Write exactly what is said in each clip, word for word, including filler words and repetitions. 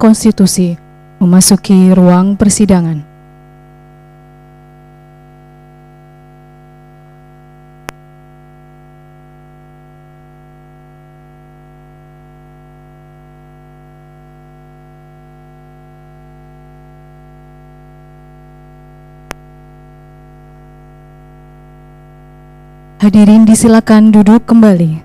Konstitusi memasuki ruang persidangan. Hadirin disilakan duduk kembali.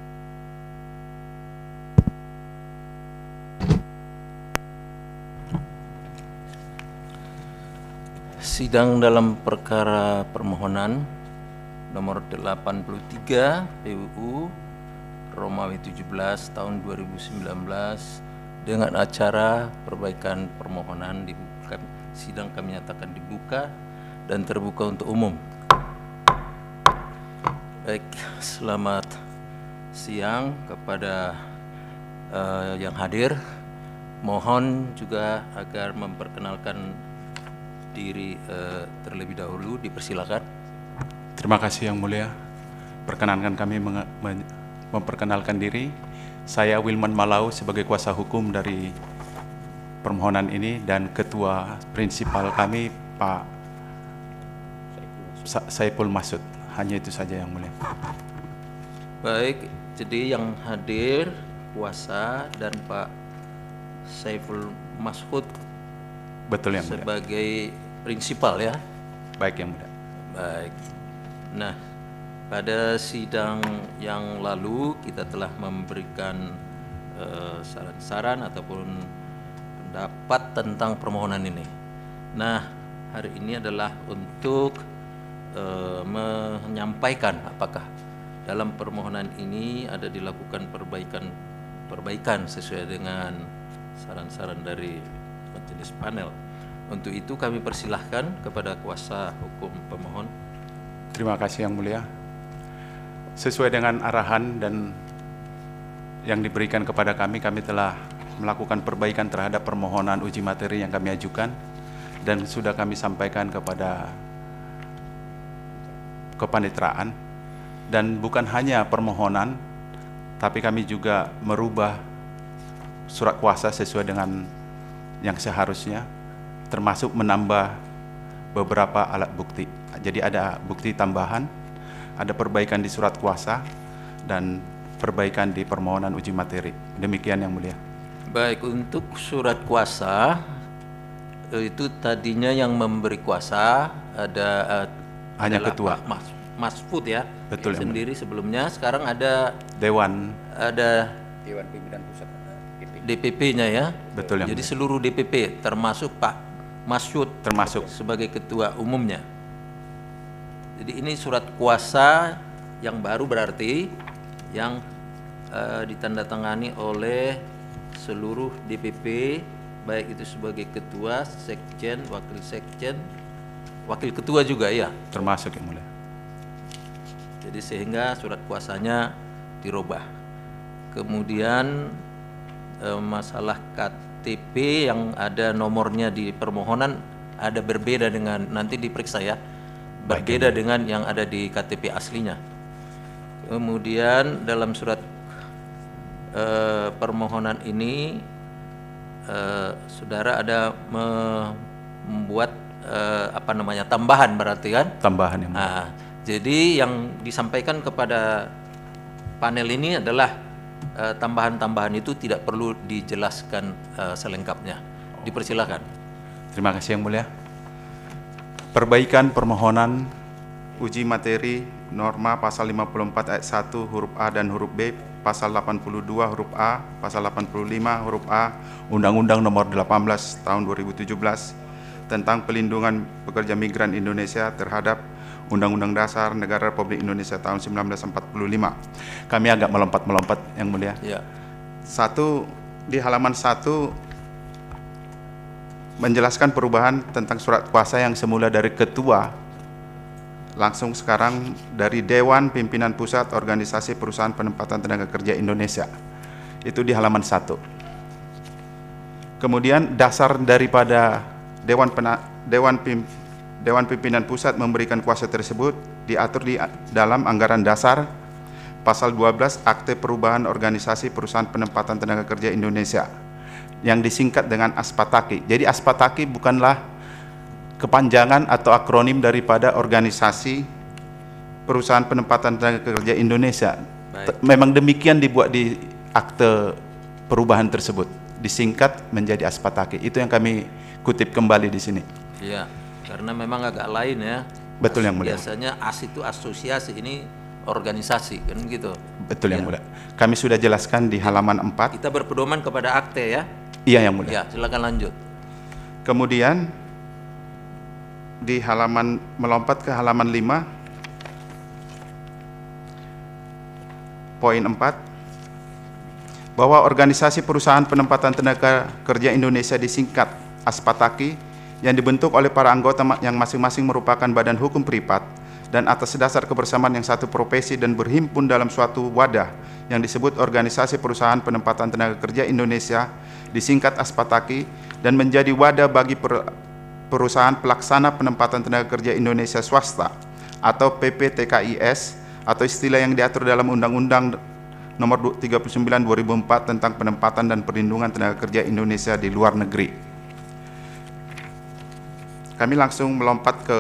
Sidang dalam perkara permohonan nomor delapan puluh tiga P U U Romawi tujuh belas tahun dua ribu sembilan belas dengan acara perbaikan permohonan dibuka, sidang kami nyatakan dibuka dan terbuka untuk umum. Baik, selamat siang kepada uh, yang hadir. Mohon juga agar memperkenalkan diri uh, terlebih dahulu, dipersilakan. Terima kasih Yang Mulia. Perkenankan kami memperkenalkan diri. Saya Wilman Malau sebagai kuasa hukum dari permohonan ini dan ketua prinsipal kami Pak Sa Saiful Masud. Hanya itu saja Yang Mulia. Baik, jadi yang hadir kuasa dan Pak Saiful Masud. Betul Yang Mulia. Sebagai prinsipal ya. Baik Yang Mulia. Baik. Nah, pada sidang yang lalu kita telah memberikan saran-saran uh, ataupun pendapat tentang permohonan ini. Nah, hari ini adalah untuk uh, menyampaikan apakah dalam permohonan ini ada dilakukan perbaikan-perbaikan sesuai dengan saran-saran dari majelis panel. Untuk itu kami persilahkan kepada kuasa hukum pemohon. Terima kasih Yang Mulia. Sesuai dengan arahan dan yang diberikan kepada kami, kami telah melakukan perbaikan terhadap permohonan uji materi yang kami ajukan dan sudah kami sampaikan kepada kepaniteraan. Dan bukan hanya permohonan, tapi kami juga merubah surat kuasa sesuai dengan yang seharusnya, termasuk menambah beberapa alat bukti. Jadi ada bukti tambahan, ada perbaikan di surat kuasa, dan perbaikan di permohonan uji materi. Demikian Yang Mulia. Baik, untuk surat kuasa, itu tadinya yang memberi kuasa ada uh, hanya ketua Pak Mas, Masfud ya. Betul sendiri ya, sebelumnya. Sekarang ada Dewan, ada Dewan Pimpinan Pusat D P P-nya ya. Betul Yang Jadi Mulia. seluruh D P P termasuk Pak Masfud termasuk sebagai ketua umumnya. Jadi ini surat kuasa yang baru berarti yang uh, ditandatangani oleh seluruh D P P, baik itu sebagai ketua, sekjen, wakil sekjen, wakil ketua juga ya. Termasuk Yang Mulia. Jadi sehingga surat kuasanya dirubah. Kemudian eh, masalah K T P yang ada nomornya di permohonan ada berbeda dengan, nanti diperiksa ya, berbeda dengan yang ada di K T P aslinya. Kemudian dalam surat eh, permohonan ini eh, saudara ada membuat eh, apa namanya tambahan berarti kan? Tambahan Yang Mulia. Nah, jadi yang disampaikan kepada panel ini adalah tambahan-tambahan uh, itu tidak perlu dijelaskan uh, selengkapnya. Dipersilakan. Terima kasih Yang Mulia. Perbaikan permohonan uji materi norma pasal lima puluh empat ayat satu huruf A dan huruf B, pasal delapan puluh dua huruf A, pasal delapan puluh lima huruf A, Undang-Undang Nomor delapan belas Tahun dua ribu tujuh belas tentang pelindungan pekerja migran Indonesia terhadap Undang-Undang Dasar Negara Republik Indonesia tahun seribu sembilan ratus empat puluh lima. Kami agak melompat-melompat Yang Mulia. Ya. Satu, di halaman satu menjelaskan perubahan tentang surat kuasa yang semula dari ketua, langsung sekarang dari Dewan Pimpinan Pusat Organisasi Perusahaan Penempatan Tenaga Kerja Indonesia. Itu di halaman satu. Kemudian dasar daripada Dewan Pena, Dewan Pim, Dewan Pimpinan Pusat memberikan kuasa tersebut diatur di dalam Anggaran Dasar pasal dua belas Akte Perubahan Organisasi Perusahaan Penempatan Tenaga Kerja Indonesia yang disingkat dengan ASPATAKI. Jadi ASPATAKI bukanlah kepanjangan atau akronim daripada organisasi Perusahaan Penempatan Tenaga Kerja Indonesia. Baik. Memang demikian dibuat di akte perubahan tersebut, disingkat menjadi ASPATAKI. Itu yang kami kutip kembali di sini. Iya, karena memang agak lain ya. Betul yang mulia. Biasanya A S itu asosiasi, ini organisasi kan gitu. Betul yang Ya. mulia. Kami sudah jelaskan di halaman empat. Kita berpedoman kepada akte ya. Iya yang mulia. Ya, silakan lanjut. Kemudian di halaman, melompat ke halaman lima, poin empat, bahwa organisasi Perusahaan Penempatan Tenaga Kerja Indonesia disingkat ASPATAKI yang dibentuk oleh para anggota yang masing-masing merupakan badan hukum privat dan atas dasar kebersamaan yang satu profesi dan berhimpun dalam suatu wadah yang disebut Organisasi Perusahaan Penempatan Tenaga Kerja Indonesia disingkat ASPATAKI dan menjadi wadah bagi per, perusahaan pelaksana penempatan tenaga kerja Indonesia swasta atau P P T K I S atau istilah yang diatur dalam Undang-Undang Nomor tiga puluh sembilan dua ribu empat tentang penempatan dan perlindungan tenaga kerja Indonesia di luar negeri. Kami langsung melompat ke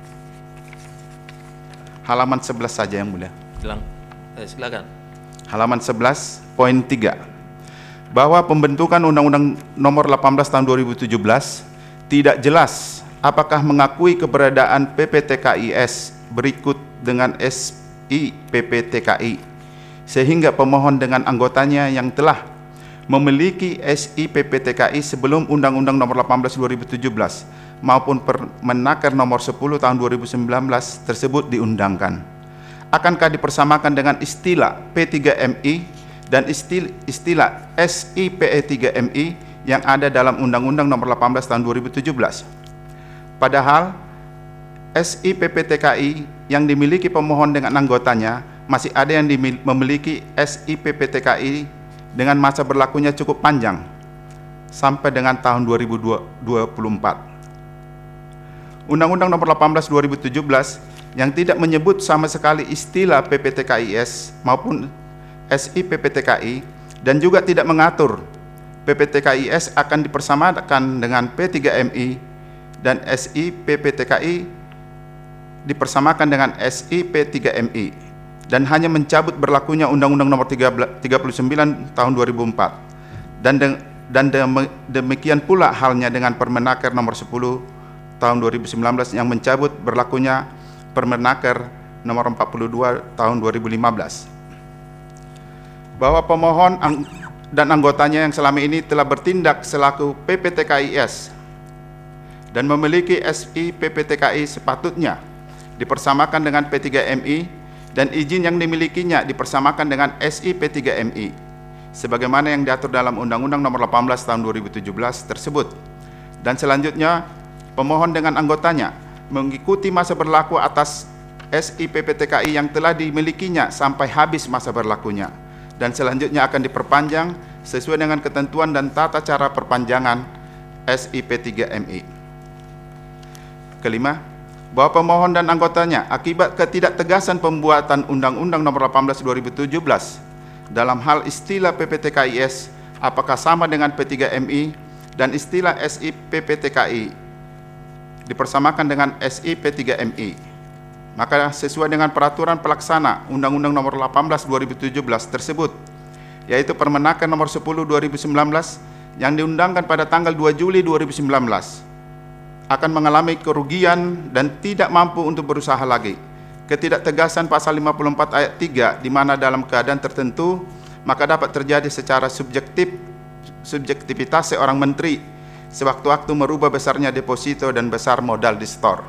halaman sebelas saja yang mulia. Silang, eh, silakan. Halaman sebelas, poin tiga. Bahwa pembentukan Undang-Undang Nomor delapan belas Tahun dua ribu tujuh belas tidak jelas apakah mengakui keberadaan P P T K I S berikut dengan S I P P T K I, sehingga pemohon dengan anggotanya yang telah memiliki S I P P T K I sebelum Undang-Undang Nomor delapan belas dua ribu tujuh belas maupun Permenaker Nomor sepuluh Tahun dua ribu sembilan belas tersebut diundangkan. Akankah dipersamakan dengan istilah P tiga M I dan istilah, istilah S I P E tiga M I yang ada dalam Undang-Undang Nomor delapan belas Tahun dua ribu tujuh belas? Padahal S I P P T K I yang dimiliki pemohon dengan anggotanya masih ada yang memiliki S I P P T K I dengan masa berlakunya cukup panjang sampai dengan tahun dua ribu dua puluh empat. Undang-Undang Nomor delapan belas Dua ribu tujuh belas yang tidak menyebut sama sekali istilah P P T K I S maupun S I P P T K I dan juga tidak mengatur P P T K I S akan dipersamakan dengan P tiga M I dan S I P P T K I dipersamakan dengan S I P tiga M I dan hanya mencabut berlakunya Undang-Undang Nomor tiga puluh sembilan Tahun dua ribu empat dan de, dan de, demikian pula halnya dengan Permenaker Nomor sepuluh Tahun dua ribu sembilan belas yang mencabut berlakunya Permenaker Nomor empat puluh dua Tahun dua ribu lima belas. Bahwa pemohon ang, dan anggotanya yang selama ini telah bertindak selaku P P T K I S dan memiliki S I P P T K I sepatutnya dipersamakan dengan P tiga M I dan izin yang dimilikinya dipersamakan dengan S I P tiga M I sebagaimana yang diatur dalam Undang-Undang Nomor delapan belas Tahun dua ribu tujuh belas tersebut. Dan selanjutnya pemohon dengan anggotanya mengikuti masa berlaku atas S I P P T K I yang telah dimilikinya sampai habis masa berlakunya dan selanjutnya akan diperpanjang sesuai dengan ketentuan dan tata cara perpanjangan S I P tiga M I. Kelima, bahwa pemohon dan anggotanya akibat ketidaktegasan pembuatan Undang-Undang Nomor delapan belas Dua ribu tujuh belas dalam hal istilah P P T K I S apakah sama dengan P tiga M I dan istilah S I P P T K I dipersamakan dengan S I P tiga M I, maka sesuai dengan peraturan pelaksana Undang-Undang Nomor delapan belas Dua ribu tujuh belas tersebut, yaitu Permenaker Nomor sepuluh Dua ribu sembilan belas yang diundangkan pada tanggal dua Juli dua ribu sembilan belas, akan mengalami kerugian dan tidak mampu untuk berusaha lagi. Ketidaktegasan pasal lima puluh empat ayat tiga di mana dalam keadaan tertentu maka dapat terjadi secara subjektif subjektivitas seorang menteri sewaktu-waktu merubah besarnya deposito dan besar modal di store.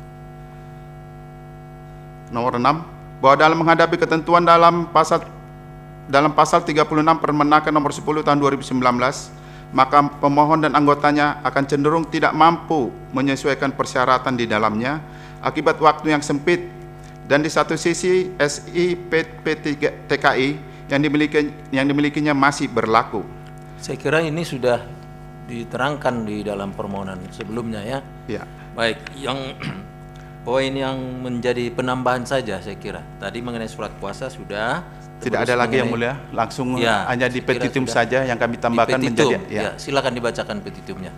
Nomor enam, bahwa dalam menghadapi ketentuan dalam pasal dalam pasal tiga puluh enam Permenaker Nomor sepuluh Tahun dua ribu sembilan belas, maka pemohon dan anggotanya akan cenderung tidak mampu menyesuaikan persyaratan di dalamnya akibat waktu yang sempit dan di satu sisi S I P P T K I yang dimiliki yang dimilikinya masih berlaku. Saya kira ini sudah diterangkan di dalam permohonan sebelumnya ya. Ya. Baik, yang poin yang menjadi penambahan saja saya kira. Tadi mengenai surat kuasa sudah, Tidak ada lagi yang mulia, langsung ya, hanya di petitum sudah. saja yang kami tambahkan Di petitum, menjadi ya. ya. Silakan dibacakan petitumnya.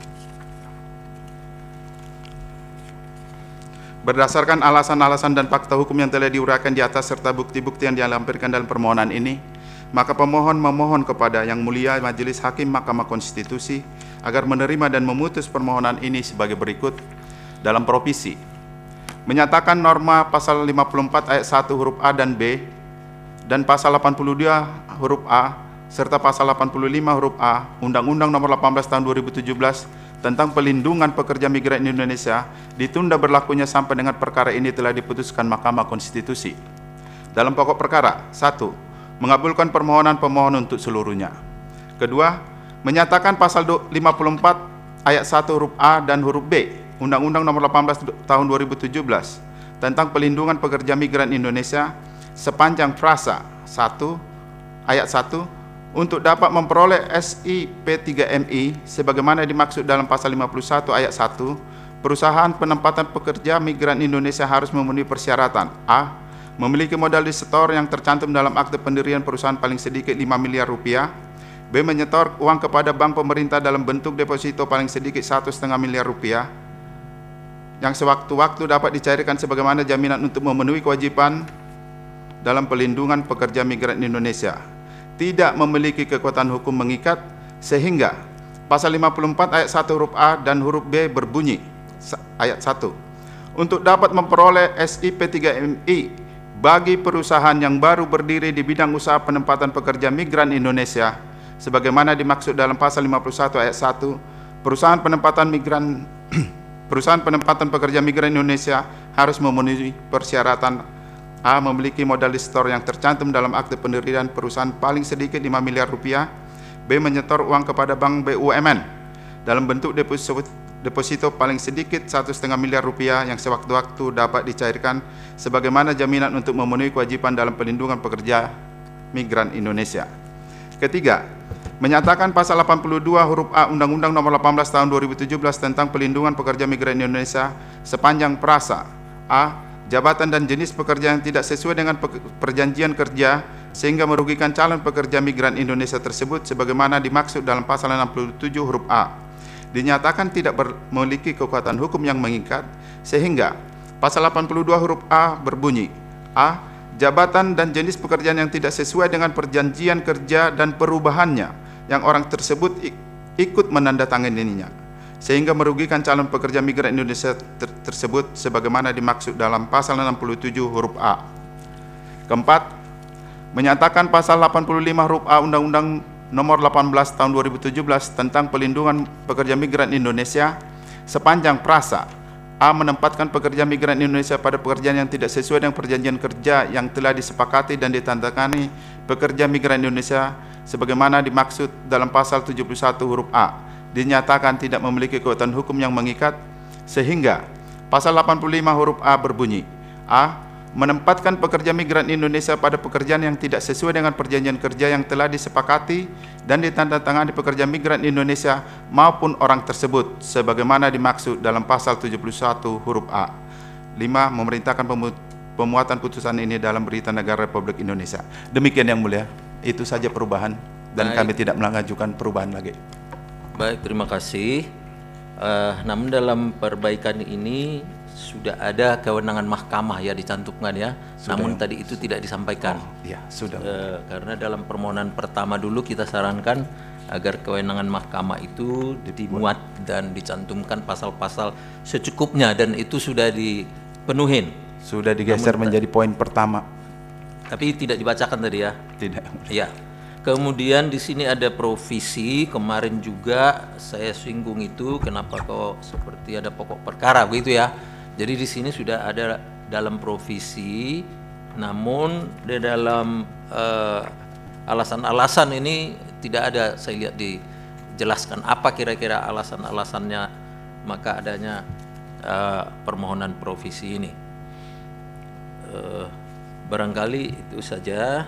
Berdasarkan alasan-alasan dan fakta hukum yang telah diuraikan di atas serta bukti-bukti yang dilampirkan dalam permohonan ini, maka pemohon memohon kepada Yang Mulia Majelis Hakim Mahkamah Konstitusi agar menerima dan memutus permohonan ini sebagai berikut. Dalam provisi, menyatakan norma pasal lima puluh empat ayat satu huruf A dan B dan pasal delapan puluh dua huruf A serta pasal delapan puluh lima huruf A Undang-Undang Nomor delapan belas Tahun dua ribu tujuh belas tentang pelindungan pekerja migran Indonesia ditunda berlakunya sampai dengan perkara ini telah diputuskan Mahkamah Konstitusi. Dalam pokok perkara, satu, mengabulkan permohonan pemohon untuk seluruhnya. Kedua, menyatakan pasal lima puluh empat ayat satu huruf A dan huruf B Undang-Undang Nomor delapan belas Tahun dua ribu tujuh belas tentang pelindungan pekerja migran Indonesia sepanjang frasa satu ayat satu untuk dapat memperoleh S I P tiga M I sebagaimana dimaksud dalam pasal lima puluh satu ayat satu, perusahaan penempatan pekerja migran Indonesia harus memenuhi persyaratan: A. Memiliki modal disetor yang tercantum dalam akte pendirian perusahaan paling sedikit lima miliar rupiah. B. Menyetor uang kepada bank pemerintah dalam bentuk deposito paling sedikit satu koma lima miliar rupiah yang sewaktu-waktu dapat dicairkan sebagaimana jaminan untuk memenuhi kewajiban dalam pelindungan pekerja migran Indonesia. Tidak memiliki kekuatan hukum mengikat sehingga pasal lima puluh empat ayat satu huruf A dan huruf B berbunyi ayat satu. Untuk dapat memperoleh S I P tiga M I bagi perusahaan yang baru berdiri di bidang usaha penempatan pekerja migran Indonesia sebagaimana dimaksud dalam pasal lima puluh satu ayat satu, perusahaan penempatan migran perusahaan penempatan pekerja migran Indonesia harus memenuhi persyaratan: A. Memiliki modal disetor yang tercantum dalam akte pendirian perusahaan paling sedikit lima miliar rupiah. B. Menyetor uang kepada bank B U M N dalam bentuk deposito, deposito paling sedikit satu koma lima miliar rupiah yang sewaktu-waktu dapat dicairkan sebagaimana jaminan untuk memenuhi kewajiban dalam pelindungan pekerja migran Indonesia. Ketiga, menyatakan pasal delapan puluh dua huruf A Undang-Undang Nomor delapan belas Tahun dua ribu tujuh belas tentang pelindungan pekerja migran Indonesia sepanjang frasa: A. Jabatan dan jenis pekerja yang tidak sesuai dengan perjanjian kerja sehingga merugikan calon pekerja migran Indonesia tersebut sebagaimana dimaksud dalam pasal enam puluh tujuh huruf A. Dinyatakan tidak memiliki kekuatan hukum yang mengikat sehingga pasal delapan puluh dua huruf A berbunyi: A. Jabatan dan jenis pekerjaan yang tidak sesuai dengan perjanjian kerja dan perubahannya yang orang tersebut ikut menandatanganinya sehingga merugikan calon pekerja migran Indonesia ter tersebut sebagaimana dimaksud dalam pasal enam puluh tujuh huruf A. Keempat, menyatakan pasal delapan puluh lima huruf A Undang-Undang Nomor delapan belas Tahun dua ribu tujuh belas tentang pelindungan pekerja migran Indonesia sepanjang frasa: A. Menempatkan pekerja migran Indonesia pada pekerjaan yang tidak sesuai dengan perjanjian kerja yang telah disepakati dan ditandatangani pekerja migran Indonesia sebagaimana dimaksud dalam pasal tujuh puluh satu huruf A. Dinyatakan tidak memiliki kekuatan hukum yang mengikat sehingga pasal delapan puluh lima huruf A berbunyi: A. Menempatkan pekerja migran Indonesia pada pekerjaan yang tidak sesuai dengan perjanjian kerja yang telah disepakati dan ditandatangani pekerja migran Indonesia maupun orang tersebut sebagaimana dimaksud dalam pasal tujuh puluh satu huruf A. Lima. Memerintahkan pemu pemuatan putusan ini dalam Berita Negara Republik Indonesia. Demikian Yang Mulia, itu saja perubahan dan Baik. Kami tidak mengajukan perubahan lagi. Baik, terima kasih. Uh, namun dalam perbaikan ini sudah ada kewenangan mahkamah ya dicantumkan ya. Sudah. Namun tadi itu tidak disampaikan. Oh, iya, sudah. Uh, karena dalam permohonan pertama dulu kita sarankan agar kewenangan mahkamah itu dimuat dan dicantumkan pasal-pasal secukupnya dan itu sudah dipenuhin. Sudah digeser namun, menjadi poin pertama. Tapi tidak dibacakan tadi ya. Tidak. Iya. Kemudian di sini ada provisi, kemarin juga saya singgung itu, kenapa kok seperti ada pokok perkara begitu ya. Jadi di sini sudah ada dalam provisi, namun di dalam alasan-alasan uh, ini tidak ada, saya lihat dijelaskan apa kira-kira alasan-alasannya, maka adanya uh, permohonan provisi ini. Uh, barangkali itu saja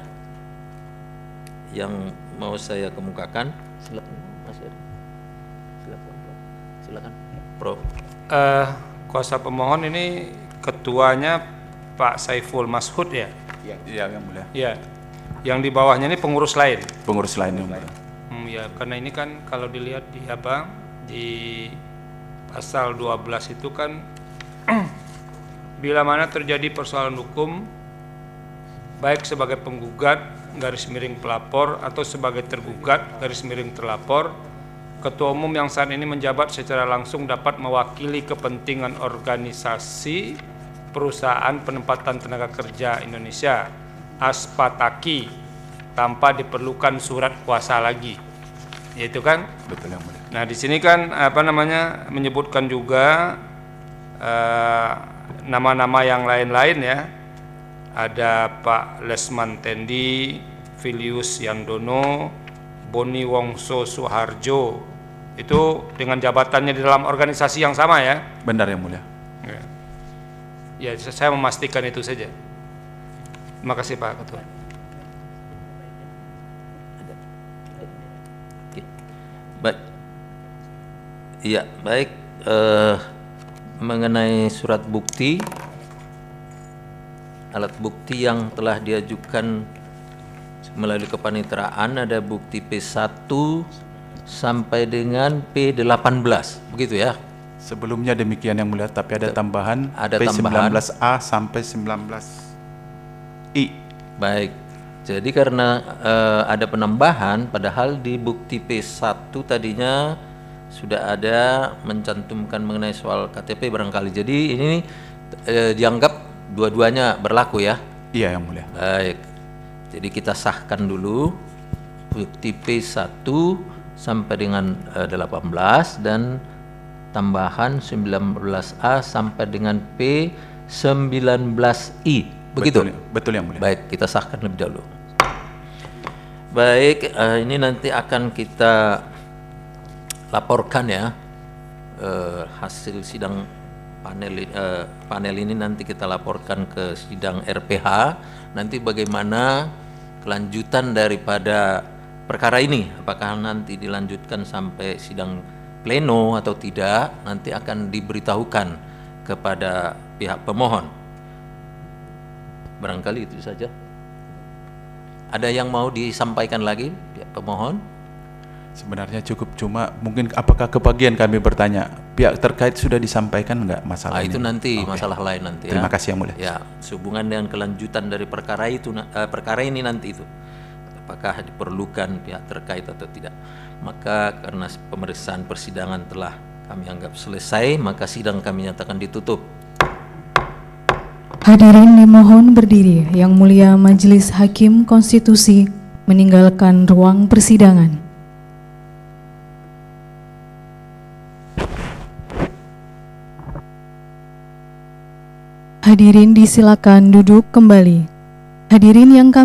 yang mau saya kemukakan. Silakan Mas Eri. Silakan, silakan Prof. Uh, kuasa pemohon ini ketuanya Pak Saiful Mashud ya? Iya, Yang Mulia. Ya. yang di bawahnya ini pengurus lain. Pengurus lain yang mulia. Hmm, ya, karena ini kan kalau dilihat di apa di pasal dua belas itu kan bila mana terjadi persoalan hukum baik sebagai penggugat garis miring pelapor atau sebagai tergugat garis miring terlapor, ketua umum yang saat ini menjabat secara langsung dapat mewakili kepentingan organisasi perusahaan penempatan tenaga kerja Indonesia Aspataki tanpa diperlukan surat kuasa lagi, yaitu kan? Betul yang mulia. Nah di sini kan apa namanya menyebutkan juga nama-nama uh, yang lain-lain ya. Ada Pak Lesman Tendi, Filius Yandono, Boni Wongso Suharjo. Itu dengan jabatannya di dalam organisasi yang sama ya? Benar yang mulia. Ya, ya saya memastikan itu saja. Terima kasih Pak Ketua. Baik. Iya, baik. Eh, mengenai surat bukti, alat bukti yang telah diajukan melalui kepanitraan ada bukti P satu sampai dengan P delapan belas, begitu ya? Sebelumnya demikian yang mulia, tapi ada tambahan Ada P tambahan. sembilan belas A sampai sembilan belas I. Baik. Jadi karena eh, ada penambahan, padahal di bukti P satu tadinya sudah ada mencantumkan mengenai soal K T P barangkali. Jadi ini eh, dianggap dua-duanya berlaku ya? Iya yang mulia. Baik. Jadi kita sahkan dulu bukti P satu sampai dengan eh, delapan belas dan tambahan sembilan belas A sampai dengan P sembilan belas I. Begitu? Betul, betul yang mulia. Baik, kita sahkan lebih dahulu. Baik, eh, ini nanti akan kita laporkan ya eh, hasil sidang panel eh, panel ini nanti kita laporkan ke sidang R P H. Nanti bagaimana kelanjutan daripada perkara ini, apakah nanti dilanjutkan sampai sidang pleno atau tidak, nanti akan diberitahukan kepada pihak pemohon. Barangkali itu saja. Ada yang mau disampaikan lagi pihak pemohon? Sebenarnya cukup, cuma mungkin apakah kebagian kami bertanya, pihak terkait sudah disampaikan enggak masalah Ah, ini? itu nanti Oke. masalah lain nanti. Terima ya. kasih yang mulia. Ya, sehubungan dengan kelanjutan dari perkara itu, eh, perkara ini nanti itu, apakah diperlukan pihak terkait atau tidak. Maka karena pemeriksaan persidangan telah kami anggap selesai, maka sidang kami nyatakan ditutup. Hadirin dimohon berdiri. Yang Mulia Majelis Hakim Konstitusi meninggalkan ruang persidangan. Hadirin disilakan duduk kembali. Hadirin yang kami